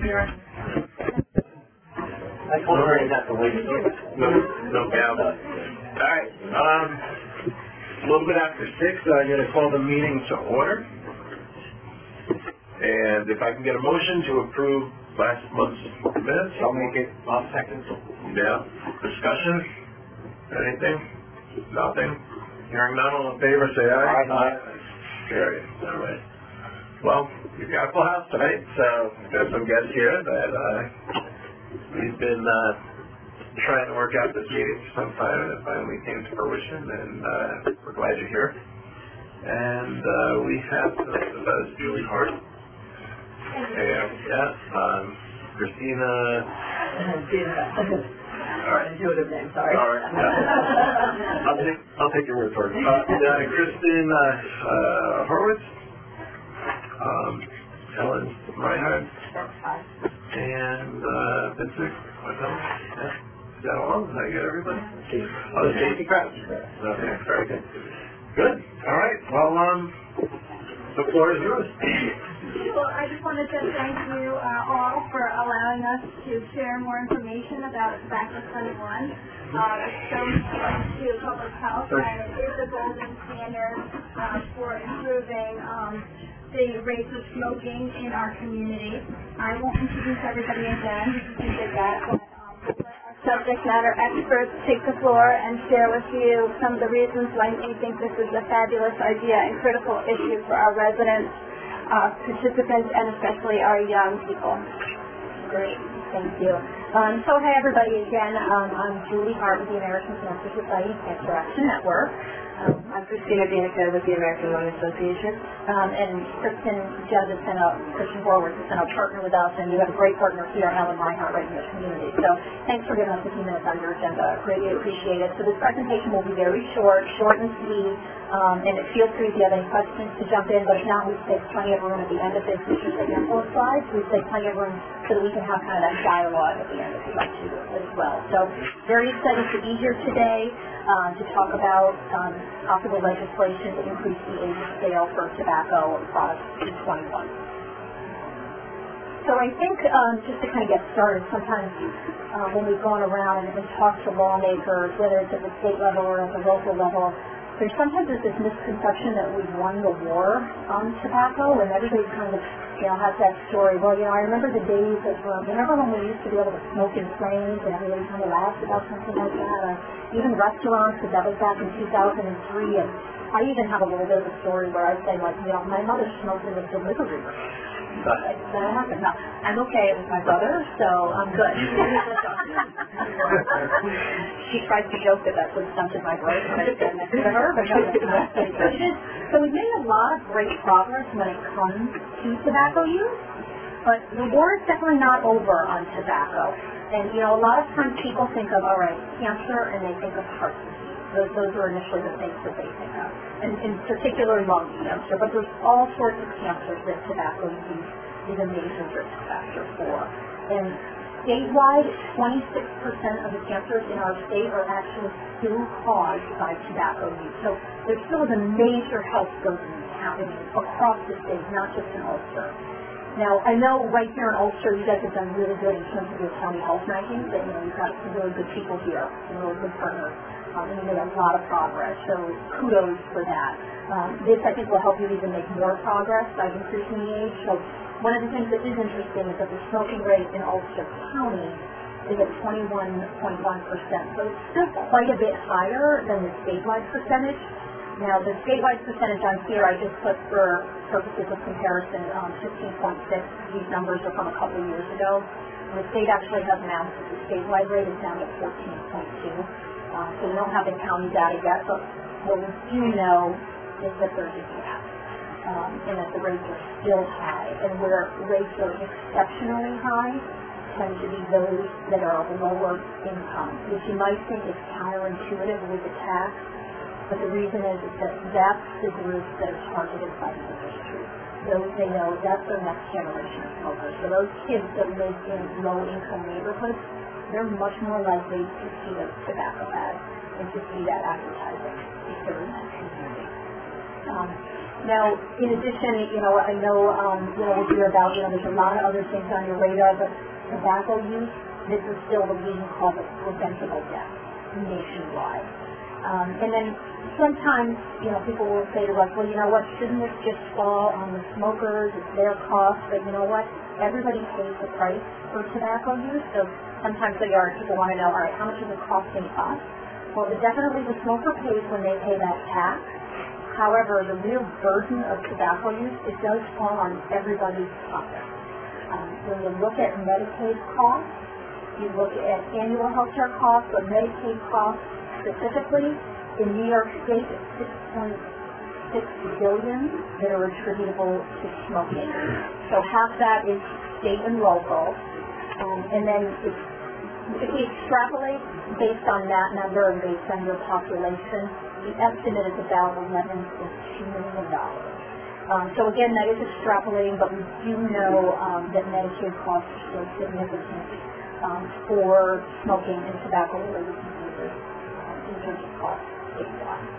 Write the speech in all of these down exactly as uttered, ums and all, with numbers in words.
hearing. I told her I have to wait. No, no doubt. All right. Um, a little bit after six, I'm going to call the meeting to order. And if I can get a motion to approve last month's minutes. I'll make it. I'll second. Yeah. Discussion? Anything? Nothing? Hearing none, all in favor, say aye. Aye. Carry. All right. Well, you've got a full house tonight, so there's some guests here that uh, we've been uh, trying to work out this meeting for some time, and it finally came to fruition, and uh, we're glad you're here. And uh, we have the best Julie Hart. And, yeah, um, Christina. All right, intuitive name, sorry. All right, yeah. I'll take I'll take your word for it. Uh, uh, Kristen uh, uh, Horowitz, um, Ellen Reinhardt, and uh, Vincent. What's up? Yeah. Is that all? Did I get everybody? Oh, Stacy Krause. Okay, very good. Good. All right. Well, um, the floor is yours. Well, I just wanted to thank you uh, all for allowing us to share more information about tobacco twenty-one. Uh, it's so important to public health, and it is a golden standard uh, for improving um, the rates of smoking in our community. I won't introduce everybody again, you did that, but um, our subject matter experts take the floor and share with you some of the reasons why we think this is a fabulous idea and critical issue for our residents, Uh, participants, and especially our young people. Great, thank you. Um, so hi everybody again. Um, I'm Julie Hart with the American Cancer Society Cancer Action Network. Um, I'm Christina Danica with the American Lung Association. Um, and Kristen Judd has sent out, Christian Horowitz has sent out partner with us, and you have a great partner here, Ellen Reinhardt, right in the community. So thanks for giving us a few minutes on your agenda. Greatly appreciate it. So this presentation will be very short, short and sweet. Um, and feel free if you have any questions to jump in, but if not, we've saved plenty of room at the end of this. We should take both slides. We've saved plenty of room so that we can have kind of that dialogue at the end if you'd like to as well. So very excited to be here today um, to talk about um, possible legislation to increase the age of sale for tobacco products to twenty-one. So I think um, just to kind of get started, sometimes uh, when we've gone around and, and talked to lawmakers, whether it's at the state level or at the local level, there's sometimes there's this misconception that we've won the war on tobacco, and everybody kind of, you know, has that story. Well, you know, I remember the days of, um, remember when we used to be able to smoke in planes, and everybody kind of laughed about something like that. Uh, even restaurants, because that was back in two thousand three, and I even have a little bit of a story where I say, like, you know, my mother smoked in the delivery room. But that happened. No, I'm okay. It was my brother, so I'm good. She tries to joke that that's what stunted my growth when I stand next to her, but no, that's not what it is. So we've made a lot of great progress when it comes to tobacco use, but the war is definitely not over on tobacco. And, you know, a lot of times people think of, all right, cancer, and they think of heart disease. Those, those are initially the things that they think of, and in particular lung cancer, but there's all sorts of cancers that tobacco use is a major risk factor for. And statewide, twenty-six percent of the cancers in our state are actually still caused by tobacco use. So there still is a major health burden happening across the state, not just in Ulster. Now, I know right here in Ulster, you guys have done really good in terms of your county health rankings, and you know, you've got some really good people here, some really good partners. Um, and you made a lot of progress, so kudos for that. Um, this, I think, will help you even make more progress by increasing the age. So one of the things that is interesting is that the smoking rate in Ulster County is at twenty-one point one percent. So it's still quite a bit higher than the statewide percentage. Now, the statewide percentage on here, I just put for purposes of comparison, um, fifteen point six. These numbers are from a couple years ago. And the state actually has announced that the statewide rate is down to fourteen point two. Um, so we don't have the county data yet, but what we do know is that there's a gap, um, and that the rates are still high. And where rates are exceptionally high tend to be those that are of lower income, which you might think is counterintuitive with the tax, but the reason is, is that that's the group that is targeted by the industry. Those they know, that's their next generation of smokers. So those kids that live in low-income neighborhoods, they're much more likely to see those tobacco ads and to see that advertising if they're in that community. Um, Now, in addition, you know, I know, um, you know, we hear about, you know, there's a lot of other things on your radar, but tobacco use, this is still the leading cause of preventable death nationwide. Um, and then sometimes, you know, people will say to us, well, you know what, shouldn't this just fall on the smokers? It's their cost. But you know what? Everybody pays the price for tobacco use. So sometimes they are, people want to know, all right, how much is it costing us? Well, definitely the smoker pays when they pay that tax. However, the real burden of tobacco use, it does fall on everybody's pocket. Um, when you look at Medicaid costs, you look at annual health care costs, but Medicaid costs specifically, in New York State, it's six point six billion dollars that are attributable to smoking. So half that is state and local. Um, and then it's, if we extrapolate based on that number and based on your population, the estimate is about eleven point two million dollars. Um, so again, that is extrapolating, but we do know um, that Medicaid costs are still significant um, for smoking and tobacco-related diseases um, in terms of costs statewide.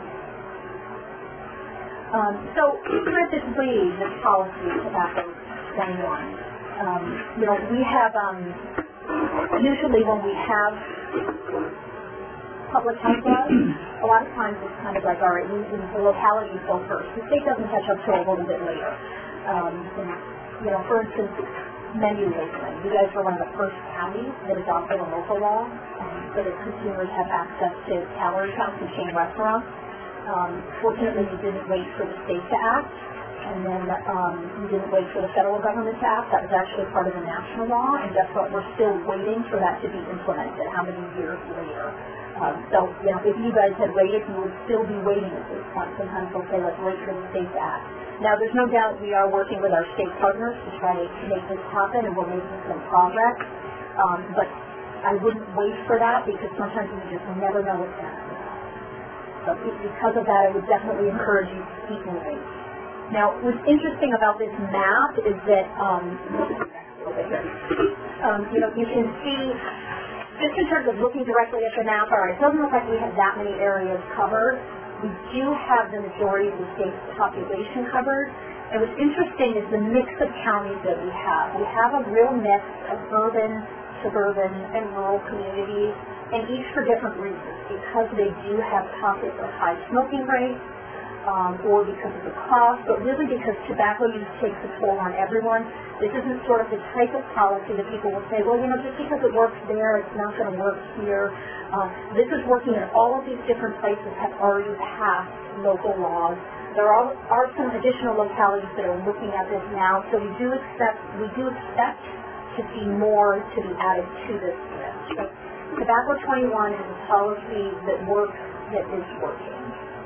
Um, so where this leads, this policy of tobacco twenty-one, um, you know, we have, um, usually when we have public health laws, a lot of times it's kind of like, all right, we, we, the localities go first. The state doesn't catch up till a little bit later. Um, and, you know, for instance, menu labeling. You guys were one of the first counties that adopted a local law um, so that consumers have access to calorie counts and chain restaurants. Um, fortunately, you didn't wait for the state to act, and then um, you didn't wait for the federal government to act. That was actually part of the national law, and guess what? We're still waiting for that to be implemented. How many years later? Um, so, you know, if you guys had waited, you would still be waiting at this point. Sometimes they'll say, let's wait for the state to act. Now, there's no doubt we are working with our state partners to try to make this happen, and we're making some progress. Um, but I wouldn't wait for that because sometimes you just never know what's going to happen. So because of that, I would definitely encourage you to keep moving. Now, what's interesting about this map is that, um, um, you know, you can see, just in terms of looking directly at the map, all right, it doesn't look like we have that many areas covered. We do have the majority of the state's population covered. And what's interesting is the mix of counties that we have. We have a real mix of urban, suburban, and rural communities, and each for different reasons, because they do have pockets of high smoking rates, um, or because of the cost, but really because tobacco use takes a toll on everyone. This isn't sort of the type of policy that people will say, well, you know, just because it works there, it's not going to work here. Um, this is working in all of these different places have already passed local laws. There are, are some additional localities that are looking at this now, so we do expect, we do expect to see more to be added to this list. So, Tobacco twenty-one is a policy that works, that is working.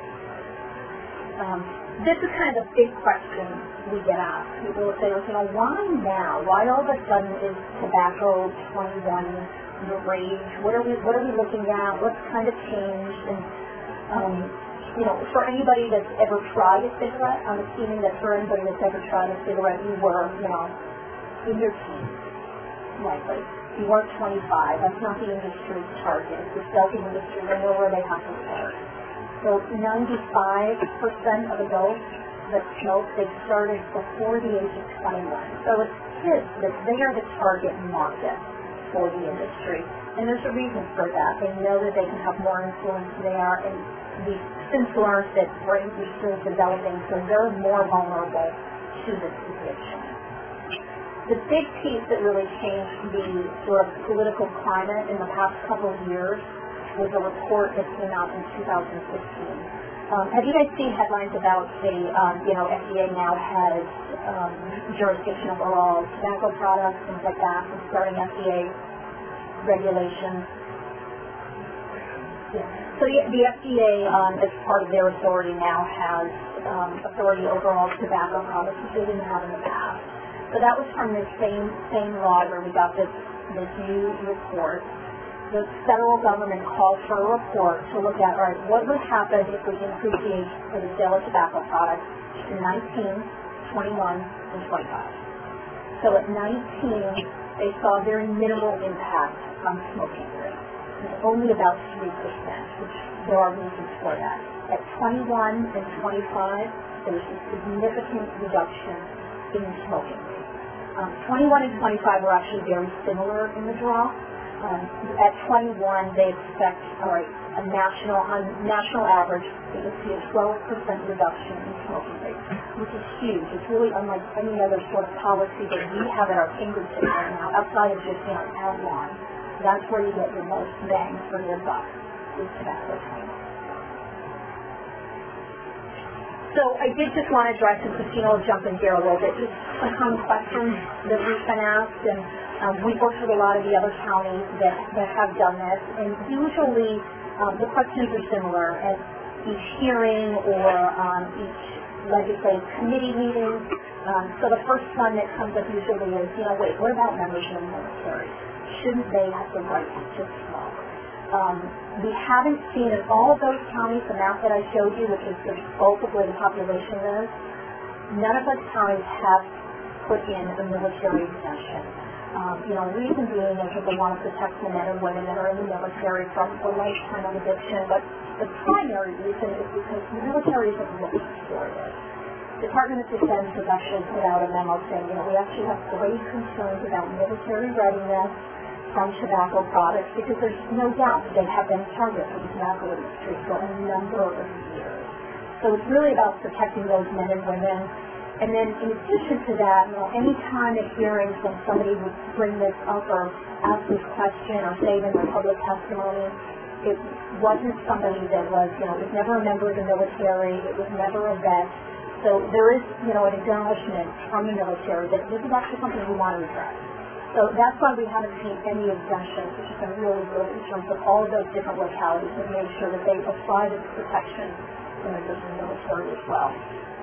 Um, this is kind of a big question we get asked. People will say, you know, why now? Why all of a sudden is tobacco twenty-one the rage? What are we, what are we looking at? What's kind of changed? And, um, you know, for anybody that's ever tried a cigarette, I'm assuming that for anybody that's ever tried a cigarette, you were, you know, in your teens, likely. You weren't twenty-five. That's not the industry's target. It's the smoking industry. They know where they have to start. So ninety-five percent of adults that smoke, they started before the age of twenty-one. So it's kids that they are the target market for the industry. And there's a reason for that. They know that they can have more influence there, and we've since learned that brains are still developing, so they're more vulnerable to this addiction. The big piece that really changed the sort of political climate in the past couple of years was a report that came out in two thousand sixteen. Um, have you guys seen headlines about the, um, you know, F D A now has um, jurisdiction over all tobacco products, things like that, and starting F D A regulations? Yeah. So the, the F D A, um, as part of their authority, now has um, authority over all tobacco products, which they didn't have in the past. So that was from this same same law where we got this this new report. The federal government called for a report to look at, all right, what would happen if we increase the age for the sale of tobacco products to nineteen, twenty-one, and twenty-five. So at nineteen, they saw very minimal impact on smoking rate. It's only about three percent, which there are reasons for that. at twenty-one and twenty-five, there's a significant reduction in smoking. Um, twenty-one and twenty-five were actually very similar in the draw. Um, at twenty-one, they expect, all right, a national, on national average, they will see a twelve percent reduction in smoking rates, which is huge. It's really unlike any other sort of policy that we have at our fingertips right now, outside of just, you know, outlawing. That's where you get your most bang for your buck, is tobacco training. So I did just want to address, and Christina will jump in here a little bit, just some common questions that we've been asked, and um, we've worked with a lot of the other counties that, that have done this, and usually um, the questions are similar at each hearing or um, each legislative committee meeting. Um, so the first one that comes up usually is, you know, wait, what about members of the military? Shouldn't they have the right to smoke? Um, we haven't seen in all of those counties, the map that I showed you, which is the bulk of where the population is, none of those counties have put in a military exemption. Um, you know, reason being is that they want to protect the men and women that are in the military from a lifetime of addiction, but the primary reason is because the military isn't looking for this. The Department of Defense has actually put out a memo saying, you know, we actually have grave concerns about military readiness from tobacco products, because there's no doubt they have been targeted for the tobacco industry for a number of years. So it's really about protecting those men and women. And then in addition to that, you know, any time at hearings when somebody would bring this up or ask this question or say it in their public testimony, it wasn't somebody that was, you know, was never a member of the military, it was never a vet. So there is, you know, an acknowledgement from the military that this is actually something we want to address. So that's why we haven't seen any exemptions, which has been really good in terms of all of those different localities and made sure that they apply the protection in the military as well.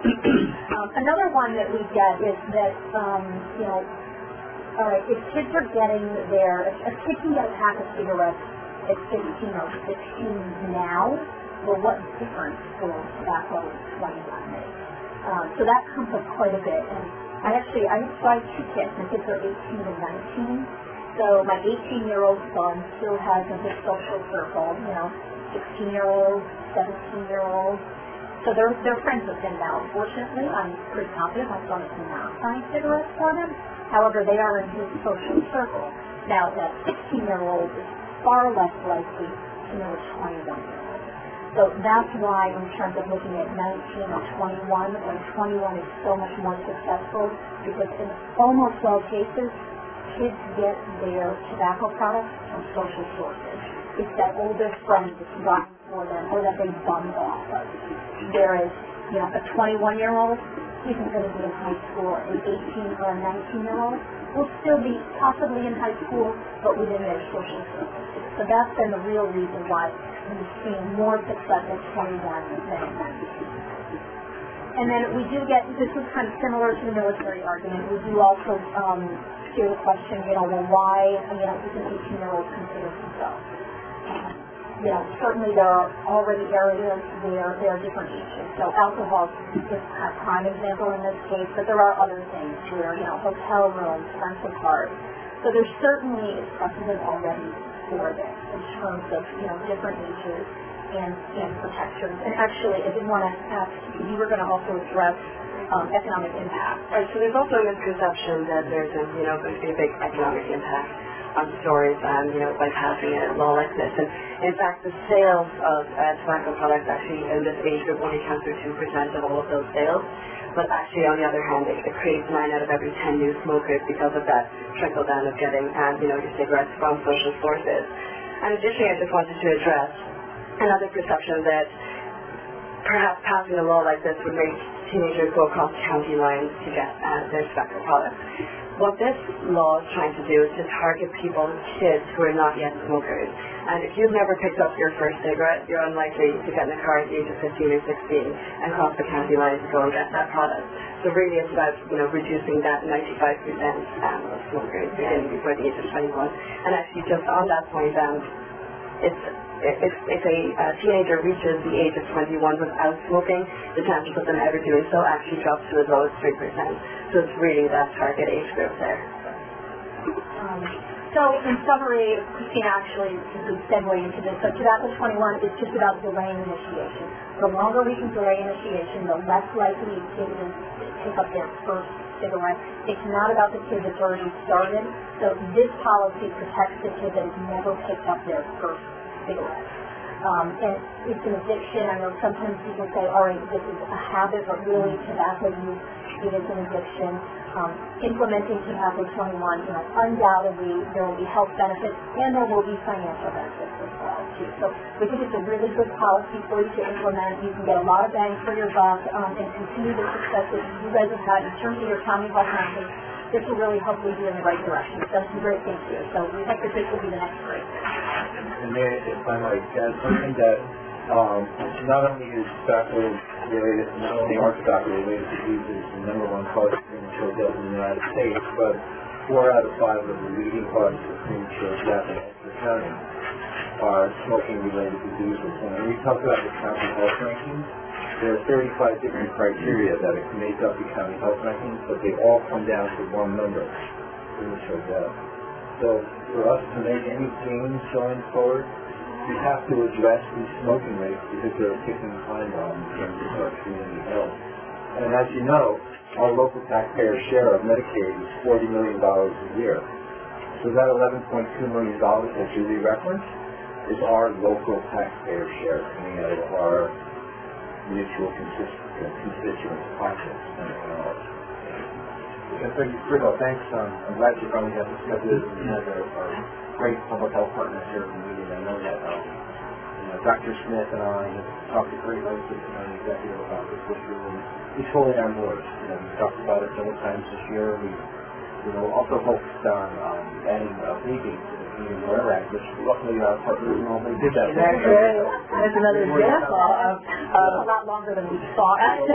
um, another one that we get is that, um, you know, all right, if kids are getting their, if a kid can get a pack of cigarettes at fifteen or sixteen now, well, what difference will tobacco twenty-one make? Um, so that comes up quite a bit. And I actually, I have five two kids. My kids are eighteen and nineteen. So my eighteen-year-old son still has in his social circle, you know, sixteen-year-olds, seventeen-year-olds. So they're, they're friends with him now. Fortunately, I'm pretty confident my son is not buying cigarettes for them. However, they are in his social circle. Now, that sixteen-year-old is far less likely to know a twenty-one-year-old. So that's why in terms of looking at nineteen or twenty-one, when twenty-one is so much more successful, because in almost all cases, kids get their tobacco products from social sources. It's that older friend that's buying for them or that they bummed off of. Whereas, you know, a twenty-one-year-old isn't going to be in high school. An eighteen or a nineteen-year-old will still be possibly in high school, but within their social circles. So that's been the real reason why we've seen more success at twenty-one than at nineteen. And then we do get, this is kind of similar to the military argument, we do also um, hear the question, you know, well, why, you know, does an eighteen-year-old consider himself? Um, you know, certainly there are already areas where there are different ages. So alcohol is a prime example in this case, but there are other things where, you know, hotel rooms, rental cars. So there certainly is precedent already for this in terms of, you know, different ages and, and protections. And actually, I did want to ask, you were going to also address um, economic impact. Right, so there's also a misconception that there's a, you know, going to be a big economic impact on stores, um, you know, by passing a law like this. And in fact, the sales of uh, tobacco products actually in this age group only account for two percent of all of those sales. But actually, on the other hand, it, it creates nine out of every ten new smokers because of that trickle down of getting, um, you know, your cigarettes from social sources. And additionally, I just wanted to address another perception that perhaps passing a law like this would make teenagers go across county lines to get uh, their tobacco products. What this law is trying to do is to target people, kids who are not yet smokers. And if you've never picked up your first cigarette, you're unlikely to get in a car at the age of fifteen or sixteen and cross the county line to go and get that product. So really it's about, you know, reducing that ninety-five percent um, of smokers beginning before the age of twenty-one. And actually just on that point, um, it's If, if a uh, teenager reaches the age of twenty-one without smoking, the chances of them ever doing so actually drops to as low as three percent. So it's really that target age group there. Um, so in summary, Christina actually is a good segue into this. So tobacco twenty-one is just about delaying initiation. The longer we can delay initiation, the less likely a kid is to pick up their first cigarette. It's not about the kid that's already started. So this policy protects the kid that has never picked up their first cigarette. Um, and it's an addiction. I know sometimes people say, all right, this is a habit, but really tobacco use, it is an addiction. Um, implementing tobacco twenty-one, you know, undoubtedly there will be health benefits and there will be financial benefits as well, too. So we think it's a really good policy for you to implement. You can get a lot of bang for your buck um, and continue the success that you guys have had in terms of your county health message. This will really hopefully be in the right direction. We've done some great things here. So we hope that this will be the next great thing. And then, if I might add something that um, not only is tobacco related, not only are tobacco related diseases the number one cause of premature death in the United States, but four out of five of the leading causes of premature death in Ulster County are smoking related diseases. And when we talk about the county health rankings, there are thirty-five different criteria that make up the county health rankings, but they all come down to one number, premature death. So for us to make any gains going forward, we have to address these smoking rates because they're a ticking time bomb in terms of our community health. And as you know, our local taxpayer share of Medicaid is forty million dollars a year. So that eleven point two million dollars that Julie referenced is our local taxpayer share coming out of our mutual constituents' pockets. Yeah, thank you, Bruno. Thanks. Um, I'm glad you finally got this scheduled. We had a, a great public health partners here in the meeting. I know that um, you know, Doctor Smith and I have talked to great lengths with the county executive about this issue, and he's fully on board. You know, we've talked about it several times this year. We, you know, also focused on um, adding uh, vaping to the Community Lawyer Act, which luckily our partners normally did that. That's great. That's another example of uh, a lot longer than we thought.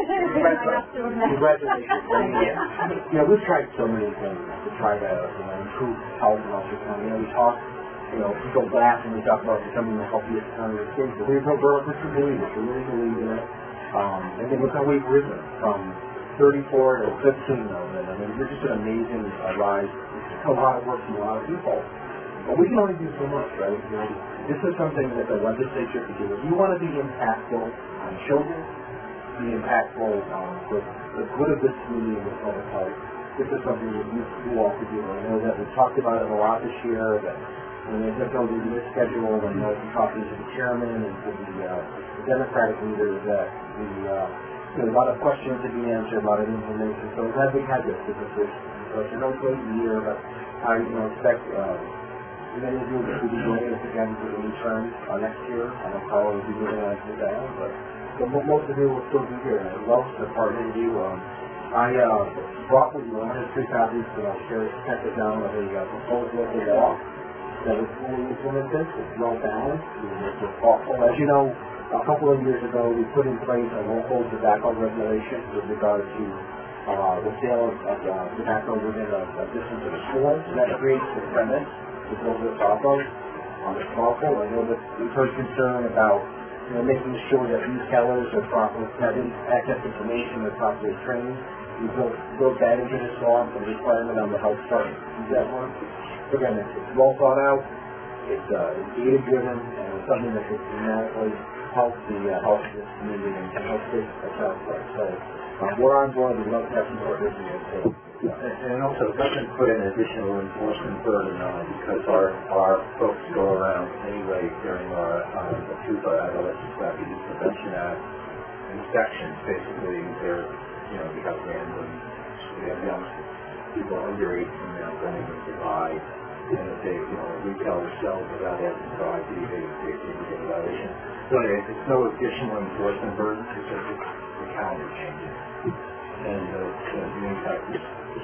Congratulations. Yeah. You know, we've tried so many things to try to, you know, improve health in Ulster County. You know, we talk, you know, we go back and we talk about becoming the healthiest county in the state, but we've no growth for doing this. We really believe in it. Um, and then look how we've risen from thirty-four to fifteen of them. I mean, we're just an amazing uh, rise. It's a lot of work from a lot of people. But we can only do so much, right? You know, this is something that the legislature can do. If you want to be impactful on children, be impactful um, for the good of this community and the public health, this is something that you, you all could do. I know that we've talked about it a lot this year, that when they look over this schedule, and you know, from talking to the chairman and to the, uh, the Democratic leaders, that the, uh, you know, a lot of questions to be answered, a lot of information. So I'm glad we had this, because this, so it's an late year, but I you know, expect uh, many of you will be joining us again for the new term uh, next year. I know Carl will be moving on to that, but so most of you will still be here. I'd love to partner with you. Um, I uh, brought with you one hundred three copies that I'll share, check it down of a uh, proposed local law that is fully implemented. It's well balanced. It's thoughtful. As you know, a couple of years ago, we put in place a local tobacco regulation with regard to uh, the sale of uh, tobacco within a, a distance of a school. So that creates the premise to build this off of. Um, it's thoughtful. I know that we've heard concern about you know, making sure that retailers are properly having access to information, they're properly trained. We built, built that into this law, the requirement on the health department. Is that one? Again, it's, it's well thought out, it's, uh, it's data driven, and it's something that could dramatically help the uh, health of this community and help this itself. So uh, we're on board, we'd love to have some more business. So, yeah. And also, it doesn't put an additional enforcement burden on it because our, our folks go around anyway during our uh, the Tuba Adolescent Tobacco Use Prevention Act inspections. Basically, they're, you know, we have random, we have young people under eighteen now going in to buy, and if they, you know, retailers sell without having to buy, they, they, they, they get a violation. So anyway, it's no additional enforcement burden, it's just the calendar changes. And uh, the, the impact is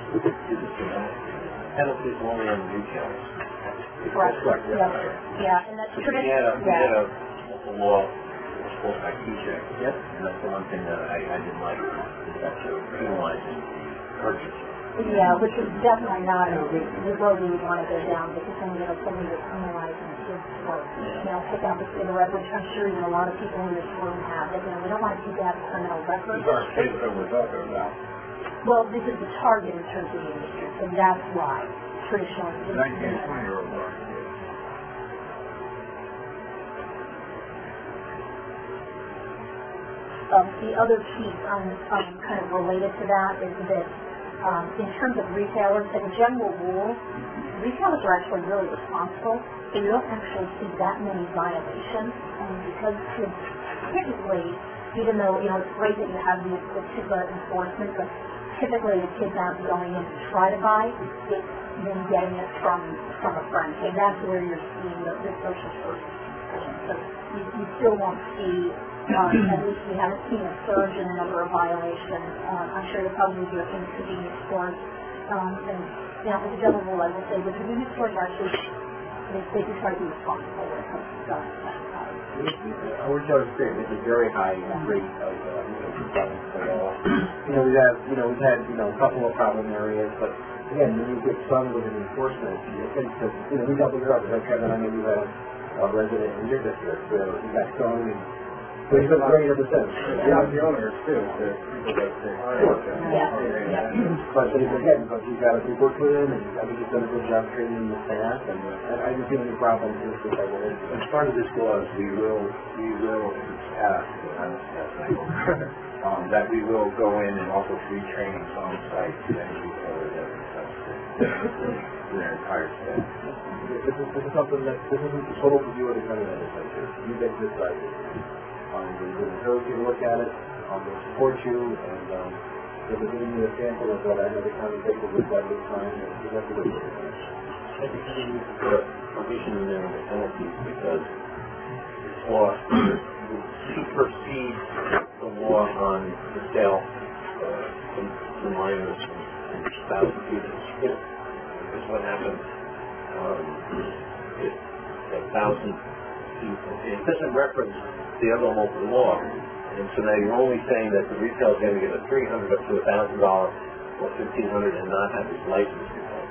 just dramatic. Penalties only on the retailers. Correct. Correct. Yeah. Yeah, and that's traditional. We had a, we had a, a law, it's called I T check. Yep. And that's the one thing that I, I didn't like, is actually penalizing the purchase. Yeah, which is definitely not a the road we would want to go down, because then you know somebody that's criminalizing kids for you know pick up a cigarette, which I'm sure you know a lot of people in this room have. That you know we don't want people to have a criminal record. These aren't kids that we're talking about. Well, this is the target in terms of the industry, and that's why. traditionally. nineteen twenty or more. Um, the other piece um, um, kind of related to that is that um, in terms of retailers, as a general rule, retailers are actually really responsible, so you don't actually see that many violations. And because kids typically, even though, you know, it's great that you have the, the T I P A enforcement, but typically the kids aren't going in to try to buy, it's them getting it from, from a friend. And that's where you're seeing the, the social first. So you, you still won't see, um, at least we haven't seen a surge in the number of violations. Um, I'm sure you'll probably do it in convenience stores. Um, and, you know, as a general rule, I will say the convenience stores actually, they, they do try to be responsible when it comes to selling that. I would tell you it's a very high rate of, uh, you know, compliance at all. You know, we have, you know, we've had, you know, a couple of problem areas, but again, when you get stung with an enforcement, you think that, you know, we double your up. Like Kevin, I know you have a resident in your district where he got stung and so he's been great ever since. Yeah, the owners too, the people that they hire. Yeah. But again, but you've got to be work with him, and I think he's done a good job training the staff, and uh, I didn't see any problems with this. I will. As part of this clause, we will, we will, if it's passed, and that's um, that we will go in and offer free trainings on site to any retailer that requests it, to their entire staff. This is, this is something that, this isn't the total review of the county legislature. You guys decide this. Um, we're going to encourage you to look at it, um, we'll support you, and um, we're giving you a sample of what I know the county takes a look at this time, and you have to look at it. I think you need to put a provision in there on the penalties because this law supersedes the law on the sale uh, to, to minors and spouse students. Because what happens, um, if a thousand people, it doesn't reference the other local law, and so now you're only saying that the retail is going to get a three hundred up to a thousand dollars or fifteen hundred and not have his license revoked.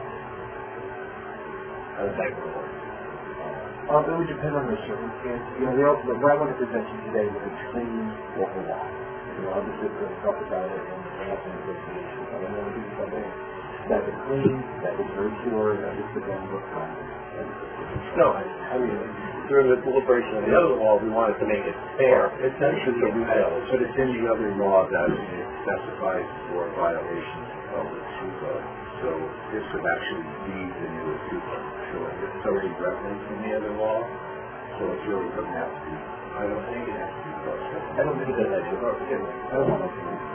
How does that work? Um, it would depend on the circumstance. You know, the, the what I want to present you today was a clean local law. You know, obviously we're going to talk about it and we're not going to go through the issue, but I want to do something that is clean, that is very pure, that is for them to look at. No, I, I mean, during the deliberation of the other law, we wanted to make it fair. It's actually a retail, but it's in the other law that it specifies for violations of the T I P A. So this would actually be the new T I P A. So it's already referenced in the other law, so it really doesn't have to be, I don't think it has to be cross-referenced. I don't think that I should, I don't want to do it.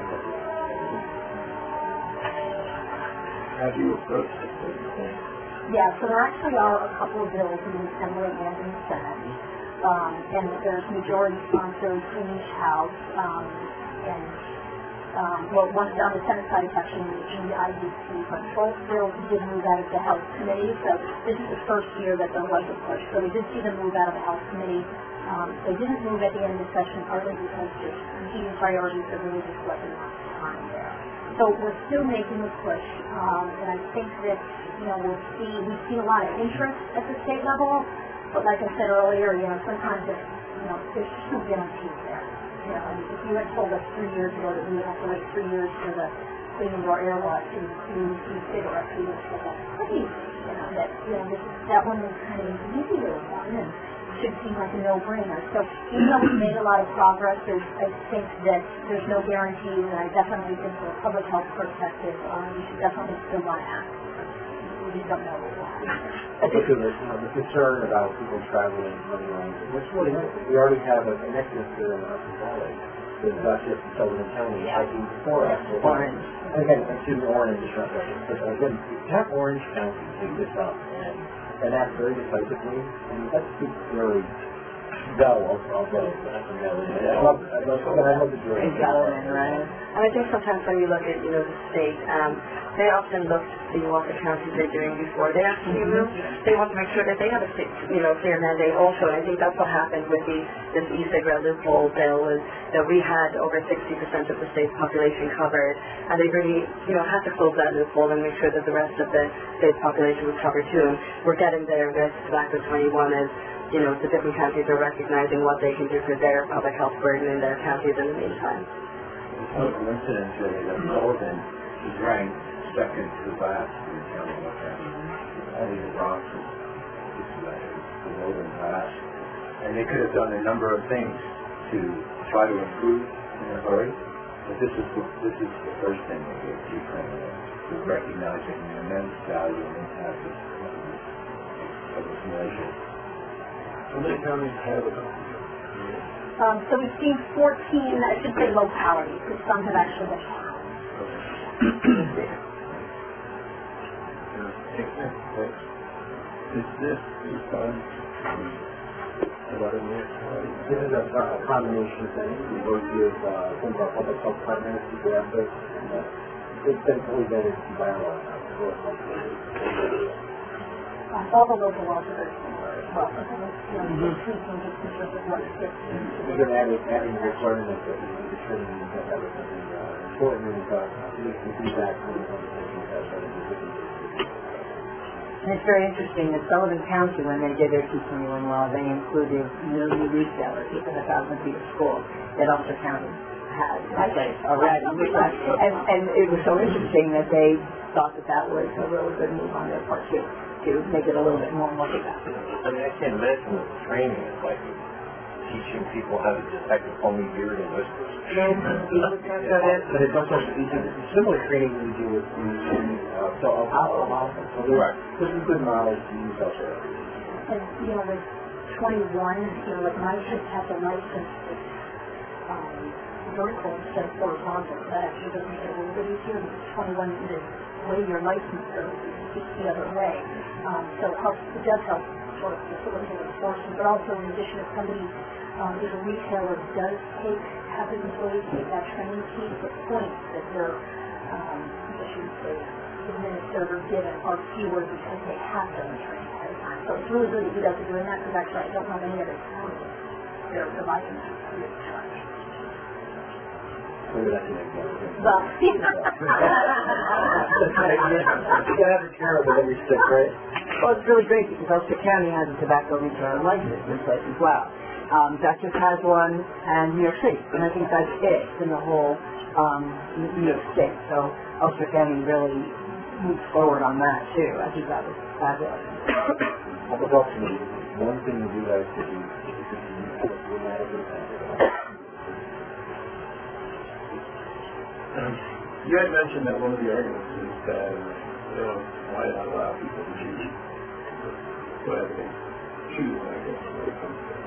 How do you approach this? Yeah, so there actually are a couple of bills in the Assembly and in the Senate. Um, and there's majority sponsors in each house. Um, and, um, well, one on the Senate side is actually the G I D C, but both bills did move out of the House Committee. So this is the first year that there was a push. So we did see them move out of the House Committee. Um, they didn't move at the end of the session, partly because just competing priorities are really just wasn't enough time there. So we're still making a push, um, and I think that, you know, we'll see, we've seen a lot of interest at the state level, but like I said earlier, you know, sometimes it's, you know, there's just no guarantees there. You know, and if you had told us three years ago that we would have to wait three years for the Clean Indoor Air Law to include e-cigarettes, we would have said that's crazy. You know, that, you know, this, that one was kind of an easier one, and should seem like a no-brainer. So even though we've made a lot of progress, there's, I think that there's no guarantees, and I definitely think from a public health perspective, um, you should definitely still want to act. We just don't know what will happen. I think the, you know, the concern about people traveling money line, which really nice. We already have a connector here in Hudson Valley. There's not just in Sutherland County, Yeah. hiking before us. Orange. And again, I see Orange is not that, but again, have Orange County take this up and, and act very decisively. And that speaks very well of, of the, I love it. I love it. I love the jury. In government, right? And I think sometimes when you look at, you know, the state, um, they often look to see what the counties are doing before they actually move. They want to make sure that they have a, you know, clear mandate also. And I think that's what happened with the this e-cigarette loophole bill is that we had over sixty percent of the state's population covered, and they really, you know, had to close that loophole and make sure that the rest of the state's population was covered too. And we're getting there with Tobacco twenty-one as, you know, the different counties are recognizing what they can do for their public health burden in their counties in the meantime. It's no coincidence really that Sullivan is ranked second to last in County look at. Only the Bronx is, is the northern glass. And they could have done a number of things to try to improve in a hurry. But this is the, this is the first thing they did, is recognizing the immense value and impact of, of this measure. How many counties have it? Um, so we've seen fourteen, I should say localities, because some have actually been Is this is done about a year? This is a, a combination of things. We work with uh, some of our public health partners to get after it. And, uh, it's been fully vetted by our uh, all the local laws are very similar as well. So, you know, mm-hmm. tweaking just in terms of what fits. We're going to add adding requirements that we determine that that was something uh, important and uh, we can do that when we come to the And it's very interesting that Sullivan County, when they did their two twenty-one law, they included no new retailers within a thousand feet of school that Ulster County had already. And, and it was so interesting that they thought that that was a really good move on their part too, to make it a little bit more multifaceted. I mean, I can't imagine the training is like teaching people how to detect a foamy beard and whiskers. But it's also it's similar training that we do with uh, so alcohol. So there's, right. there's some good models to use out there. And, you know, with twenty-one, you know, like my kids have the license um, vertical instead of horizontal. That actually doesn't make it a little bit easier because twenty-one, the way your license goes is just the other way. Um, so it helps, it does help sort of facilitate enforcement, but also in addition, if somebody um, if a retailer does take, have his employees take that training piece, the points that they're, um, I shouldn't say, administered or given are fewer because they have done the training ahead of time. So it's really good that you guys are doing that because actually I don't know many other counties that are providing that free of charge. Maybe that's an example. But, you gotta have a carrot with every stick, right? Well, it's really great because Ulster County has a tobacco retailer license in place as well. Um, Dutchess has one, and New York City, and I think that's it in the whole um, New York State. So Ulster County really moved forward on that too. I think that was fabulous. Public health committee, one thing that you guys could do is to have a dramatic impact. You had mentioned that one of the arguments is that, you know, why not allow people to choose whatever they choose, I guess, when it comes to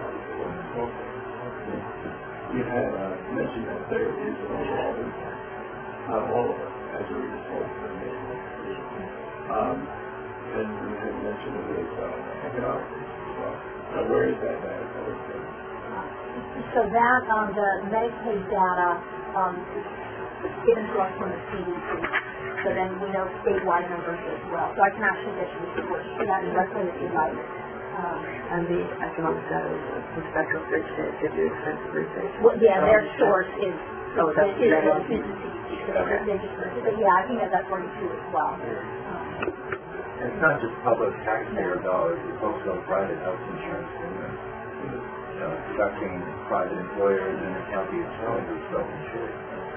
you had uh, mentioned that there is an overall impact on all of us as a result of the nation. Um, and you had mentioned it was uh, economic as well. Now, where is that data coming from? so that, um, the Medicaid data, um, is given to us from the C D C. So then we know statewide numbers as well. So I can actually get you the source for that directly if you like. Um, and the economic data is the special search data gives you extensive research. well, yeah, their source is, Oh, that's is, is, right. is the C D C. So Okay. they just, but yeah, I think that that's where you too as well. Um, And it's not just public taxpayer dollars, it's also private health insurance and uh, you know, deducting private employers and the county itself is self-insured.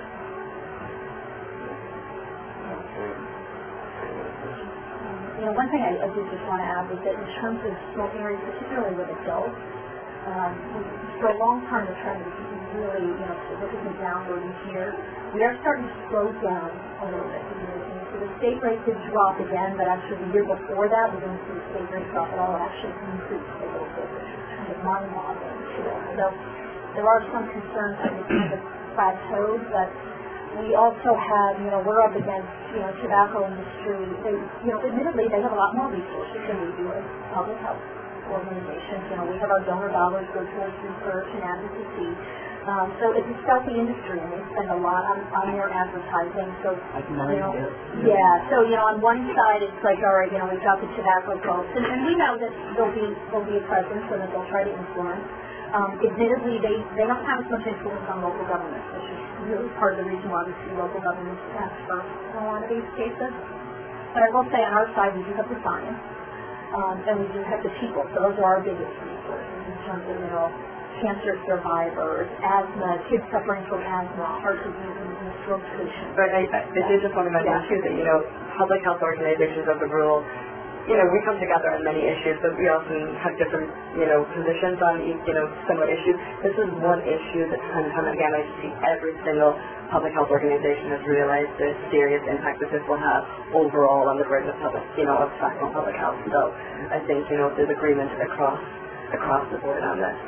You know, one thing I, I do just want to add is that in terms of smoking rates, particularly with adults, um, for a long time the trend is really, you know, significantly downward each year. We are starting to slow down a little bit. So the state rate did drop again, but actually the year before that we didn't see the state rate drop at all. It actually increased a little bit, which is kind of mind-boggling. So there are some concerns that it's kind of plateaued, but we also have, you know, we're up against, you know, tobacco industry. They, you know, admittedly, they have a lot more resources than we do as public health organizations. You know, we have our donor dollars go towards research and advocacy. Um, so it's a stealthy industry, and they spend a lot on, on their advertising. So, you know, yeah. So, you know, on one side, it's like, all right, you know, we've got the tobacco folks, and, and we know that there'll be there'll be a presence, and that they'll try to influence. Um, admittedly, they, they don't have as much influence on local governments, which is really part of the reason why we see local governments pass first in a lot of these cases. But I will say on our side, we do have the science, um, and we do have the people. So those are our biggest resources in terms of, you know, cancer survivors, asthma, kids suffering from asthma, heart disease, and stroke patients. But I, I did just want to mention yeah. too that, you know, public health organizations as a rule, you know, we come together on many issues, but we often have different, you know, positions on each, you know, similar issues. This is one issue that time and time again I see every single public health organization has realized the serious impact that this will have overall on the burden of public, you know, of Sackville public health. So I think, you know, there's agreement across across the board on this.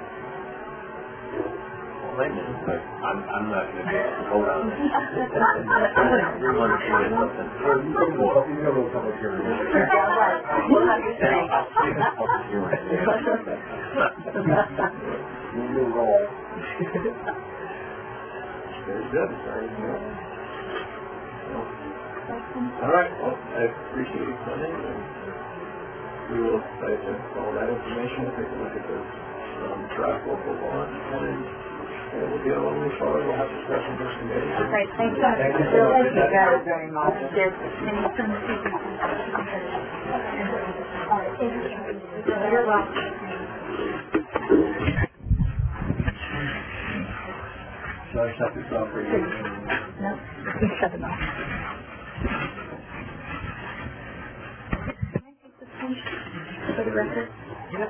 But I'm, I'm not going to be able to vote on it. We want to say something. You know those public hearings. Yeah, right. We'll have your say. You will roll. Very good. Very good. All right. Well, I appreciate you coming. And we will digest all that information. Take a look at the um, draft local law. And uh, we'll be able to move forward. We'll have discussion with committee. Great. Thanks so much. Thank you so Thank much. you very, very much. Can you turn the speaker on? All right. Thank you. You're welcome. So I shut this off for you. No, you shut it off. Can I take this one for the record? Yep.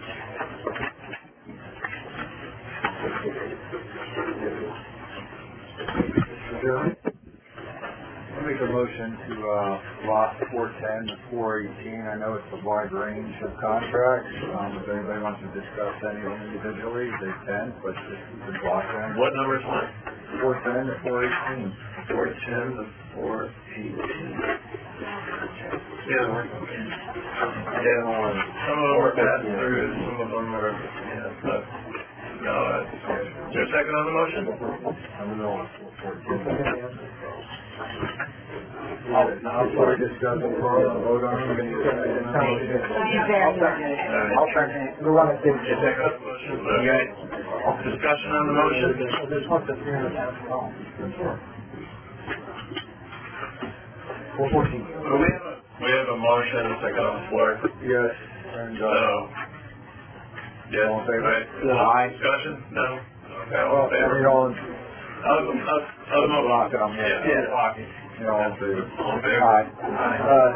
I'll make a motion to uh, lot four ten to four eighteen. I know it's a wide range of contracts. Um, if anybody wants to discuss any of them individually, they can, but just keep the block in. What number is what? four ten to four eighteen. four ten to four eighteen. Yeah, we're okay. Yeah, some of them are passed through, some of them are, yeah, but, no, uh, is there a second on the motion? I don't know. I'll, I'll start discussing for a vote on it. I'll second. We're running things. You second on the motion, okay. Discussion on the motion? This one's a three hundred thousand dollars. Four fourteen. Well, we have a, we have a motion and a second on the floor. Yes, and, So, uh, yes, all in favor? right. Aye. Discussion? No? Okay, well, all in I favor? mean, all in, Of, of, of the motion. block down, yeah. Yeah, blocking. You know, all in favor? All in favor? Aye. Aye.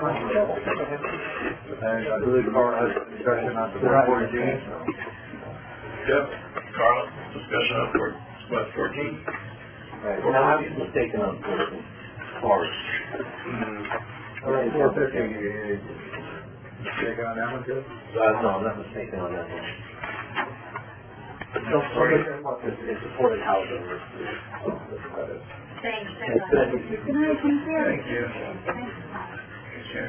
Uh, and I believe Carl has a discussion on four fourteen. Yep. Carl, discussion on four, what, fourteen? Right. Now, I was mistaken on fourteen. Sorry. All right, four fifteen, you, you, you taking on that one too? Uh, no, I'm not mistaken on that one. No, sorry. It's, it's supported housing. Oh, that's about it. Thanks. It's, uh, it's, Good night, thank you. Thank you. Thanks. Sure.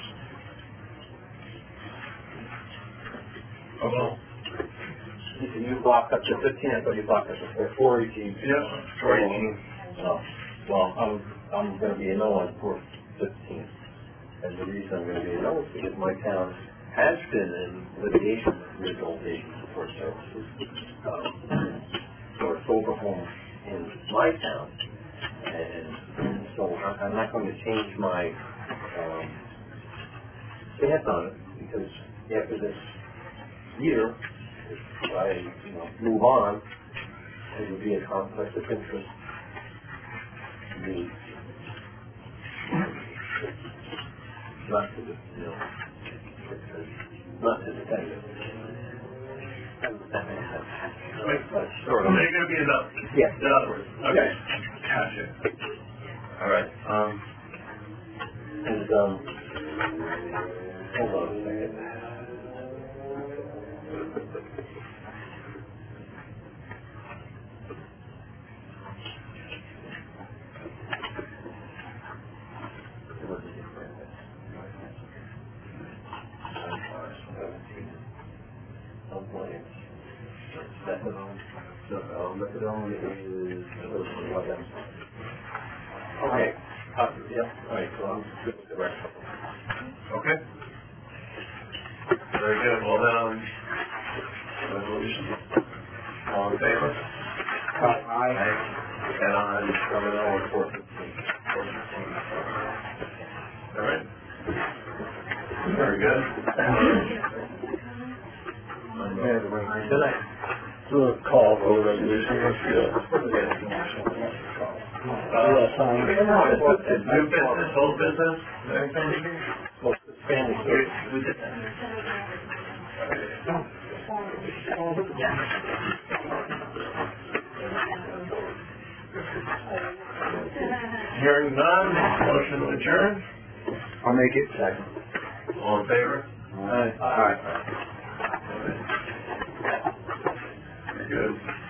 Oh, well. You can you block up to fifteen, I thought you blocked up to four eighteen. Yep, four eighteen. Oh, well, I'm, I'm gonna be a no on four fifteen. And the reason I'm gonna be a no is because my town has been in litigation with rehabilitation support services, um, for sober homes in my town. And so I- I'm not going to change my, um, stance on it, because after this year, if I, you know, move on, it would be a conflict of interest to me. Not to, you know, not to defend it. That makes sense. Wait, But sort so of. they're gonna be enough? Yeah. In other words, okay. Gotcha. All right, um, And, um, hold on a second. Methadone is eleven. Okay. Uh, yeah, all right, so I'm good with the rest of them. okay. Very good, well then, um, resolution. All in favor? Aye. And on, Terminal and four fifteen. all right. Very good. Good night. Do a call for resolution. New business, old business, anything? Well, family service. We did that. Hearing none, motion to adjourn. I'll make it second. All in favor? Aye. Good.